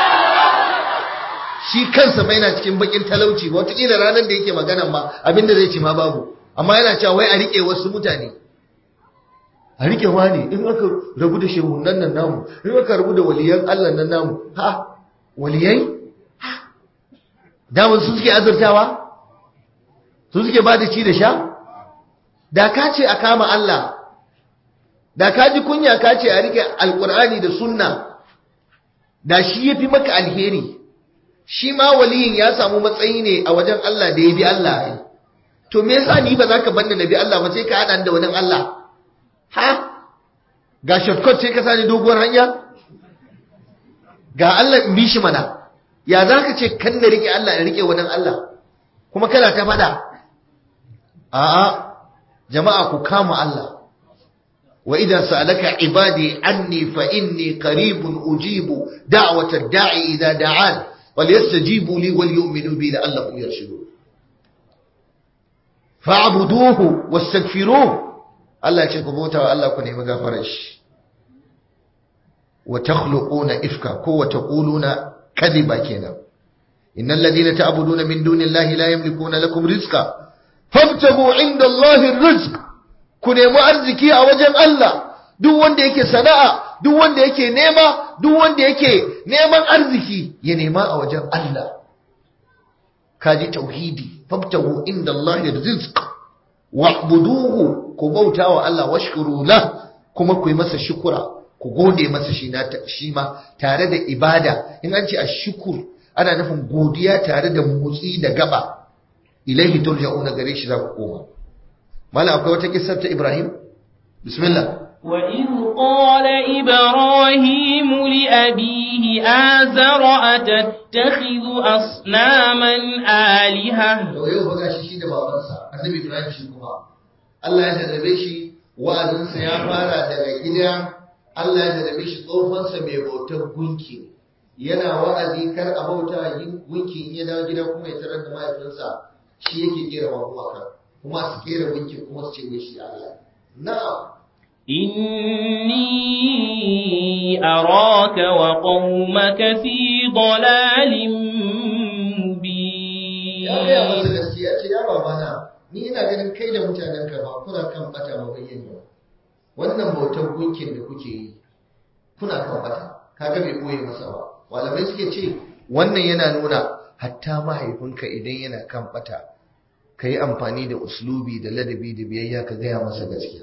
shi kansa bai na cikin bakin talauci ba wata kila ranar da yake magana ma abinda zai ci ma babu amma yana cewa wai a rike wasu mutane a rike wani in aka rabu da shehunan nan namu in aka rabu da waliyan Allah nan namu ha waliyai daman su suke azurtawa su suke ba da ci da sha da ka ce a kama Allah da ka ji kunya ka ce a rike alkur'ani da sunna da shi yafi maka alheri shi ma waliyin ya samu matsayi ne a wajen Allah da ya bi Allah ai to me yasa ni ba za ka banda nabi Allah ba sai ka hada da wani Allah ha ga shortcut sai ka sani doguwar hanya ga Allah in bi shi mana ya za ka ce kan da rike Allah in rike wani Allah kuma kana ta fada a'a jama'a ku kama Allah wa idza sa'alaka ibadi anni fa inni qaribun ujibu da'wata da'i idza da'an walyastajibu li wal yu'minu bi la'allahum yarshudun fa'buduhu wastaghfiruhu Allah ce ku bauta wa Allah ku nemi gafarar shi wa takhluquna ifka ko wa taquluna kadhiba kenan innal ladina ta'buduna min dunillahi la yamlikuna lakum rizqa fabtagu inda Allahi rizq ku nemi arziki a wajen Allah duk wanda yake sana'a duk wanda yake nema duk wanda yake neman arziki ya nema a wajen Allah kaji tauhidi fabtagu inda Allahi rizq wa'buduhu ku bauta wa Allah washkuru la kuma ku yi masa shukura ku gode masa shi na shi ma tare da ibada in an ce ashkur ana nufin godiya tare da motsi da gaba ilaihi turja'una gare shi za ku koma mala akwai wata kissar ta Ibrahim bismillah wa in qala ibrahim li abihi azara atattakhidhu asnaman aliha to yau baga shi shi da babansa annabi Ibrahim shi kuma Allah ya jarrabe shi wa'azinsa ya fara daga gida Allah ya jarrabe shi tsofansa mai bautar gunki yana wa'azi kar a bauta gunki in ya dawo gida kuma ya tarar da mahaifinsa shi yake kera gumaka kuma su kera gunki kuma su ce wai shi Allah na'am إني أراك وقومك في ضلال مبين. ya gaya masa gaskiya ce ya babana ni ina ganin kai da mutanenka ba kuna kan bata mabayyana wannan bautar gunkin da kuke yi kuna kan bata kaga bai koye masa ba malamai suke ce wannan yana nuna hatta mahaifinka idan yana kan bata ka yi amfani da uslubi da ladabi da biyayya ka gaya masa gaskiya.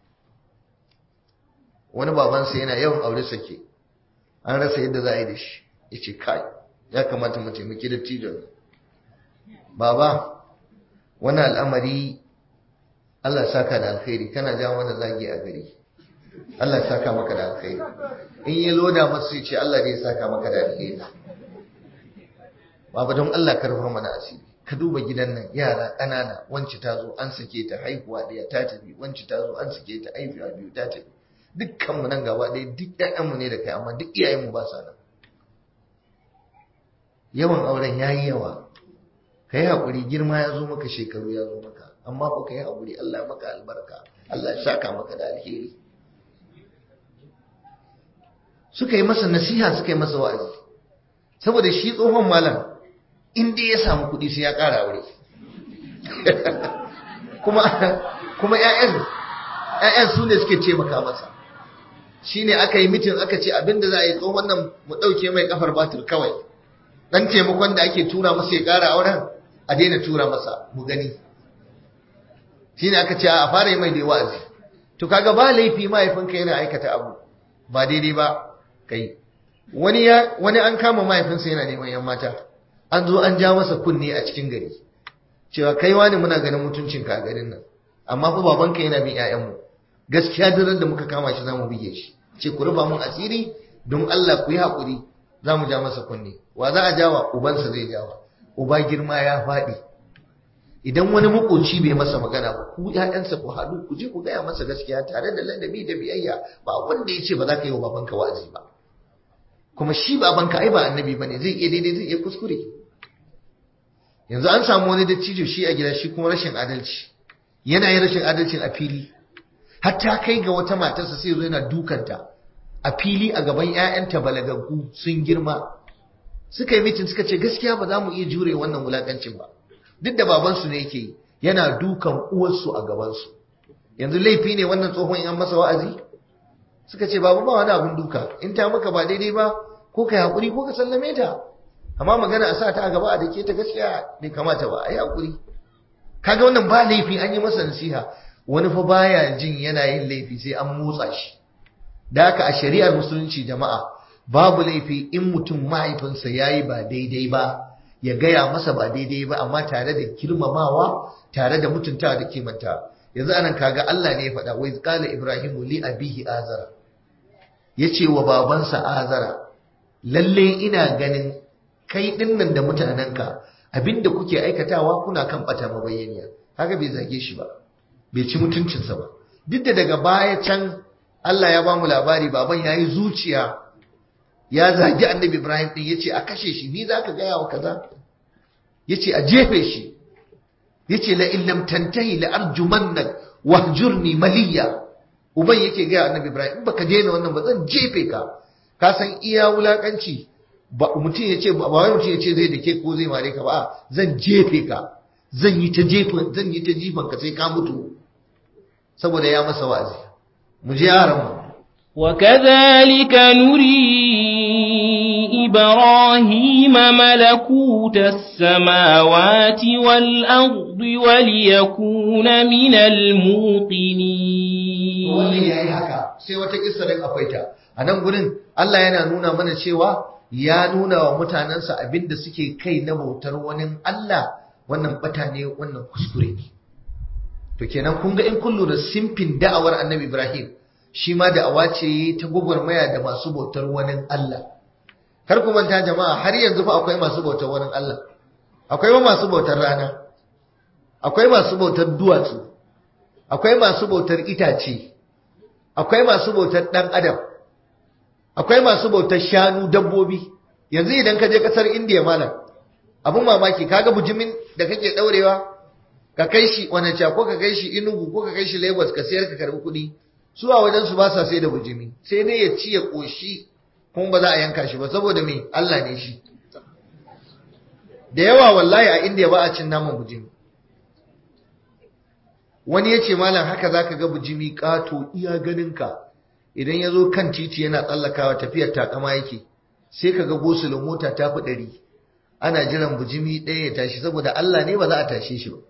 Wani babansa yana yawan aure sake an rasa yadda za a yi da shi ya ce kai ya kamata mu taimaki da tijon baba wani al'amari Allah saka da alkhairi kana ja mana zagi a gari Allah saka maka da alkhairi in yi loda masu ya ce Allah ne ya saka maka da alkhairi baba don Allah ka rufa mana asiri ka duba gidan nan yara ƙanana wance ta zo an sake ta haihuwa ɗaya ta tafi wance ta zo an sake ta haihuwa biyu ta tafi dukkanmu nan gaba ɗaya duk ƴaƴanmu ne da kai amma duk iyayenmu ba sa nan yawan auren ya yi yawa ka yi haƙuri girma ya zo maka shekaru ya zo maka amma ba ka yi haƙuri Allah maka albarka Allah ya saka maka da alheri suka yi masa nasiha suka yi masa wa'azi saboda shi tsohon malam in dai ya samu kuɗi sai ya ƙara aure kuma kuma ƴaƴan ƴaƴan su ne suke taimaka masa shine aka yi mitin aka ce abinda za a yi tsohon nan mu ɗauke mai kafar batir kawai dan taimakon da ake tura masa ya ƙara auren a daina tura masa mu gani shine aka ce a fara yi mai da wa'azi to kaga ba laifi mahaifinka yana aikata abu ba daidai ba kai wani ya wani an kama mahaifinsa yana neman yan mata an zo an ja masa kunne a cikin gari cewa kai wani muna ganin mutuncinka a garin nan amma fa babanka yana bin ƴaƴanmu gaskiya daren da muka kama shi zamu buge shi ce ku rufa mun asiri don Allah ku yi hakuri zamu ja masa kunne wa za a jawa ubansa zai jawa uba girma ya faɗi idan wani makoci bai masa magana ba ku ƴaƴansa ku haɗu ku je ku gaya masa gaskiya tare da ladabi da biyayya ba wanda ya ce ba za ka yi wa babanka wa'azi ba kuma shi babanka ai ba annabi bane zai iya daidai zai iya kuskure yanzu an samu wani dattijo shi a gida shi kuma rashin adalci yana yin rashin adalcin a fili hatta kai ga wata matarsa sai zo yana dukanta a fili a gaban ƴaƴanta balagaggu sun girma suka yi mitin suka ce gaskiya ba za mu iya jure wannan wulakancin ba duk da babansu ne yake yi yana dukan uwarsu a gabansu yanzu laifi ne wannan tsohon in an masa wa'azi suka ce babu ba wani abin duka in ta maka ba daidai ba ko kai hakuri ko ka sallame ta amma magana a sa ta a gaba a dake ta gaskiya bai kamata ba ai hakuri kaga wannan ba laifi an yi masa nasiha wani fa baya jin yana yin laifi sai an motsa shi da haka a shari'ar musulunci jama'a babu laifi in mutum mahaifinsa yayi ba daidai ba ya gaya masa ba daidai ba amma tare da girmamawa tare da mutuntawa da kimanta yanzu anan kaga Allah ne ya faɗa wai qala ibrahimu li abihi azara yace wa babansa azara lalle ina ganin kai dinnan da mutanenka abinda kuke aikatawa kuna kan bata mabayyaniya kaga bai zage shi ba bai ci mutuncinsa ba duk da daga baya can Allah ya ba mu labari baban yayi zuciya ya zagi annabi Ibrahim din yace a kashe shi ni zaka ga yawa kaza yace a jefe shi yace la in lam tantahi la arjumannak wahjurni maliya uban yake ga annabi Ibrahim in baka daina wannan ba zan jefe ka ka san iya wulakanci ba mutum yace ba wai mutum yace zai dake ko zai mare ka ba zan jefe ka zan yi ta jefin zan yi ta jifan ka sai ka mutu saboda ya masa wa'azi mu je yaran mu وكذلك نري إبراهيم ملكوت السماوات والأرض وليكون من الموقنين wannan yayi haka sai wata kissarin akwai ta anan gurin Allah yana nuna mana cewa ya nuna wa mutanansa abinda suke kai na bautar wani Allah wannan bata ne wannan kuskure ne to kenan kun ga in kullu da simfin da'awar Annabi Ibrahim shi ma da'awa ce ta gwagwarmaya da masu bautar wani Allah kar ku manta jama'a har yanzu fa akwai masu bautar wani Allah akwai ma masu bautar rana akwai masu bautar duwatsu akwai masu bautar itace akwai masu bautar dan adam akwai masu bautar shanu dabbobi yanzu idan ka je kasar India malam abun mamaki kaga bujimin da kake daurewa ka kai shi wannan cha ko ka kai shi Enugu ko ka kai shi Lagos ka sayar ka karbi kuɗi su a wajen su ba sa sai da bujimi, sai dai ya ci ya koshi kuma ba za a yanka shi ba saboda me Allah ne shi. Da yawa wallahi a India ba a cin naman bujimi. Wani ya ce malam haka zaka ga bujimi kato iya ganinka, idan ya zo kan titi yana tsallakawa tafiyar takama yake, sai ka ga gosulun mota ta fi ɗari, ana jiran bujimi ɗaya ya tashi saboda Allah ne ba za a tashe shi ba.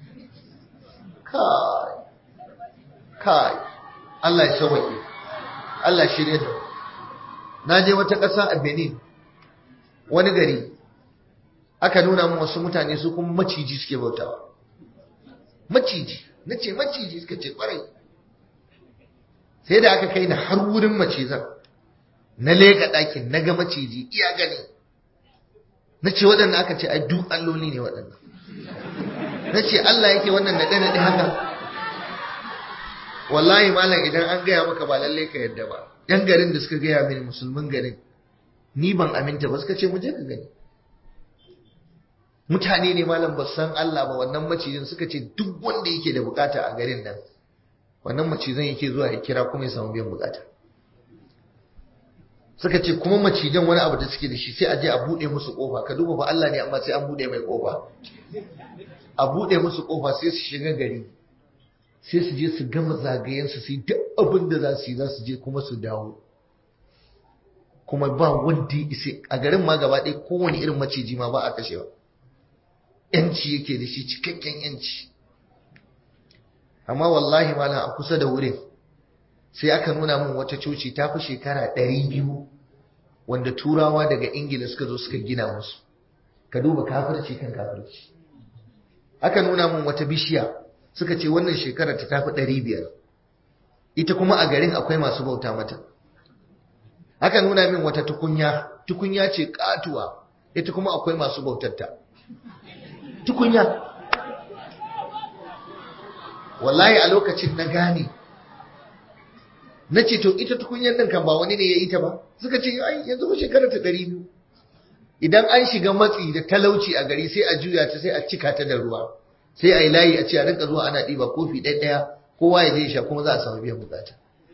Kai, kai, Allah ya sauwaƙe, Allah shirya da. Na je wata ƙasa a Benin, wani gari, aka nuna min wasu mutane su kuma maciji suke bautawa. Maciji, na ce maciji suka ce ƙwarai. Sai da aka kai na har wurin macizan, na leƙa ɗakin, na ga maciji iya gani. Na ce waɗanda aka ce, ai duk alloli ne waɗanda. Na ce Allah yake wannan naɗe-naɗe haka. Wallahi malam idan an gaya maka ba lalle ka yadda ba. Yan garin da suka gaya mini musulmin garin, ni ban aminta ba, suka ce mu je ka gani. Mutane ne malam ba san Allah ba, wannan macijin suka ce duk wanda yake da bukata a garin nan, wannan macizan yake zuwa ya kira kuma ya samu biyan bukata. Suka ce kuma macijan wani abu da suke da shi sai a je a buɗe musu ƙofa, ka duba fa Allah ne amma sai an buɗe mai ƙofa. A buɗe musu ƙofa sai su shiga gari, sai su je su gama zagayensu su yi duk abin da za su yi, za su je kuma su dawo. Kuma ba wanda ya a garin ma gaba ɗaya kowane irin maciji ma ba a kashewa. Yanci yake da shi, cikakken yanci. Amma wallahi malam a kusa da wurin sai aka nuna min wata coci ta fi shekara ɗari biyu wanda turawa daga Ingila suka zo suka gina musu. Ka duba kafirci kan kafirci. Aka nuna min wata bishiya suka ce wannan shekarar ta tafi ɗari biyar. Ita kuma a garin akwai masu bauta mata. Aka nuna min wata tukunya, tukunya ce katuwa, ita kuma akwai masu bautarta. Tukunya. Wallahi a lokacin na gane. Na ce to ita tukunyar nan kan ba wani ne ya yi ta ba. Suka ce ai yanzu ba shekarar ta ɗari biyu. Idan an shiga matsi da talauci a gari sai a juya ta sai a cika ta da ruwa. Sai a yi layi a ce a rinka zuwa ana ɗiba kofi ɗaya ɗaya kowa ya je sha kuma za a samu biyan bukata.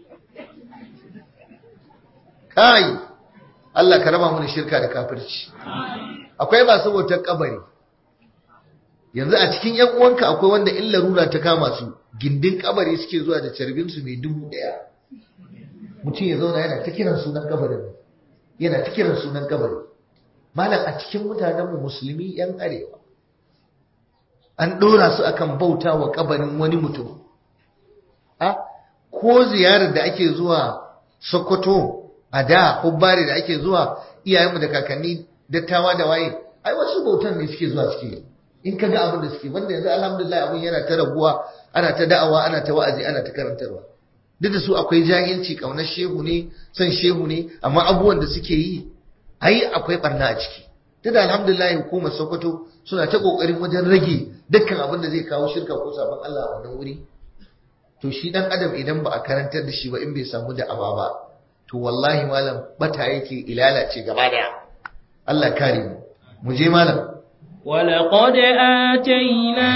Kai Allah ka raba mu da shirka da kafirci. Akwai masu bautar kabari. Yanzu a cikin ƴan uwanka akwai wanda in larura ta kama su gindin kabari suke zuwa da carbin su mai dubu ɗaya. Mutum ya zauna yana ta kiran sunan kabarin, yana ta kiran sunan kabari. Malam a cikin mutanenmu musulmi ƴan arewa an ɗora su akan bauta wa kabarin wani mutum. A ko ziyarar da ake zuwa Sokoto a da hubbari da ake zuwa iyayenmu da kakanni dattawa da waye, ai wasu bautan ne suke zuwa suke. In ka ga abin da suke, wanda yanzu alhamdulillah abin yana ta raguwa, ana ta da'awa, ana ta wa'azi, ana ta karantarwa. Duk da su akwai jahilci, kaunar shehu ne, son shehu ne, amma abubuwan da suke yi ai akwai barna a ciki. Duk da alhamdulillah hukumar Sokoto suna ta kokarin wajen rage dukkan abin da zai kawo shirka ko sabon Allah a wannan wuri. To shi dan adam idan ba a karantar da shi ba, in bai samu da'awa ba, to wallahi malam bata yake ilalace gaba daya. Allah kare mu. Mu je malam. ولقد آتينا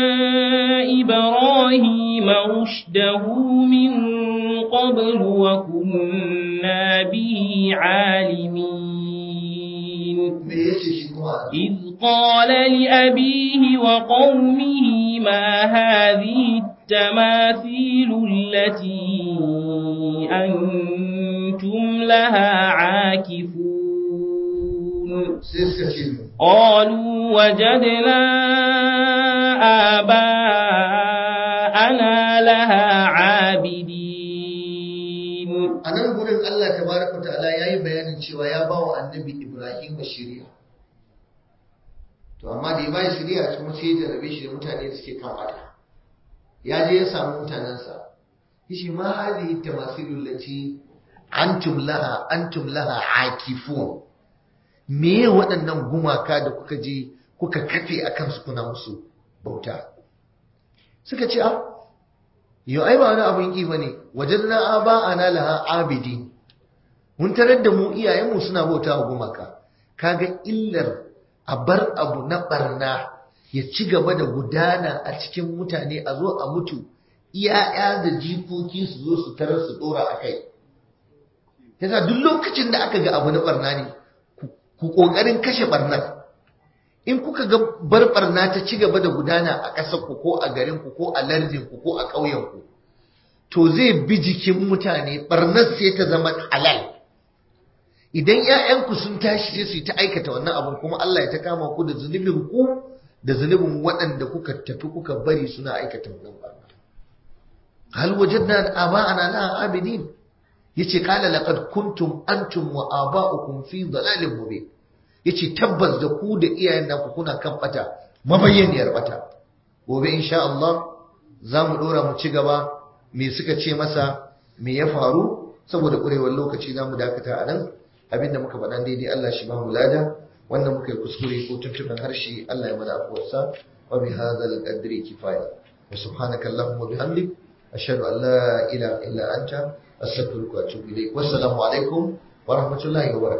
إبراهيم رشده من قبل وكنا به عالمين إذ قال لأبيه وقومه ما هذه التماثيل التي أنتم لها عاكفون قالوا وجدنا آباءنا لها عابدين. anan gurin Allah tabaraka ta'ala yayi bayanin cewa ya bawa annabi Ibrahim shari'a. To amma da ya bai shari'a kuma sai ya rabe shi da mutane da suke kan bata. Ya je ya samu mutanansa. Kishi ma hadhihi tamasilul lati antum laha antum laha akifun. Me waɗannan gumaka da kuka je kuka kafe a kansu kuna musu bauta? Suka ce, a yau ai ba wani abin ƙi ba ne, wajen na ba ana laha abidi, mun tarar da mu iyayenmu suna bauta wa gumaka. Kaga illar a bar abu na ɓarna ya ci gaba da gudana a cikin mutane, a zo a mutu iyaya da jikoki su zo su tarar su dora a kai. Yasa duk lokacin da aka ga abu na barna ne ku kokarin kashe barnar. In kuka ga bar barna ta ci gaba da gudana a ƙasar ku ko a garin ku ko a lardin ku ko a ƙauyen ku, to zai bi jikin mutane, barnar sai ta zama halal. Idan ƴaƴanku sun tashi sai su yi ta aikata wannan abun, kuma Allah ya ta kama ku da zunubin ku da zunubin waɗanda kuka tafi kuka bari suna aikata wannan barna. Hal wajadna aba'ana la abidin, yace qala laqad kuntum antum wa aba'ukum fi dhalalin mubin. Yace tabbas da ku da iyayen naku kuna kan bata, mabayyaniyar bata. Gobe insha Allah za mu dora mu ci gaba. Me suka ce masa, me ya faru? Saboda ƙurewar lokaci za mu dakata a nan. Abinda muka faɗa daidai Allah shi ba mu lada, wannan muka yi kuskure ko tuntuɓen harshe Allah ya mana afuwarsa. Wa bi hadzal qadri kifaya. Wa subhanaka allahumma bihamdik ashhadu an la ilaha illa anta astaghfiruka wa atubu ilaik. Wassalamu alaikum wa rahmatullahi wa barakatuh.